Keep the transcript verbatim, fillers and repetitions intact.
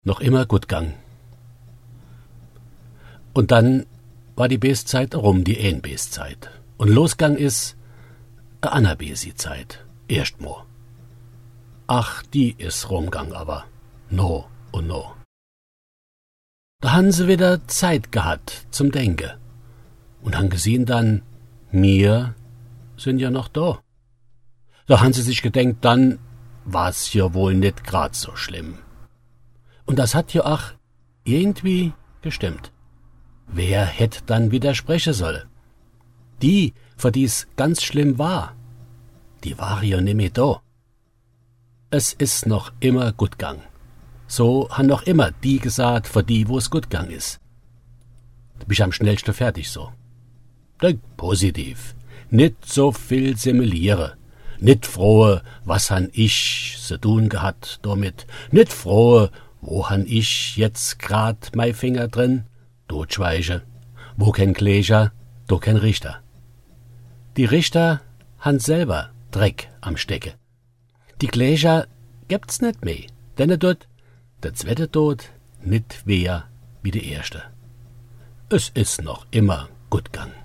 noch immer gut gang. Und dann war die Beeszeit rum, die een Beeszeit. Und losgang is a ander Beesi-Zeit, erstmo. Ach, die is rumgang aber, no und no. Da han sie wieder Zeit gehabt zum Denke und han gesehen dann, mir sind ja noch da. Da han sie sich gedenkt, dann war's ja wohl nicht grad so schlimm. Und das hat ja auch irgendwie gestimmt. Wer hätt dann widersprechen soll? Die, für die's ganz schlimm war, die war ja nimmer da. Es is noch immer gut gang. So han noch immer die gesagt, für die, wo es gut gang is. Du bist am schnellsten fertig so. Denk positiv. Nit so viel simuliere. Nit frohe, was han ich se tun gehabt damit. Nit frohe, wo han ich jetzt grad mei Finger drin. Dort schweige. Wo kein Kläger, do kein Richter. Die Richter han selber Dreck am Stecke. Die Kläger gibt's net mehr, denn er dort der zweite Tod nit wer wie der erste. Es is noch immer gut gang.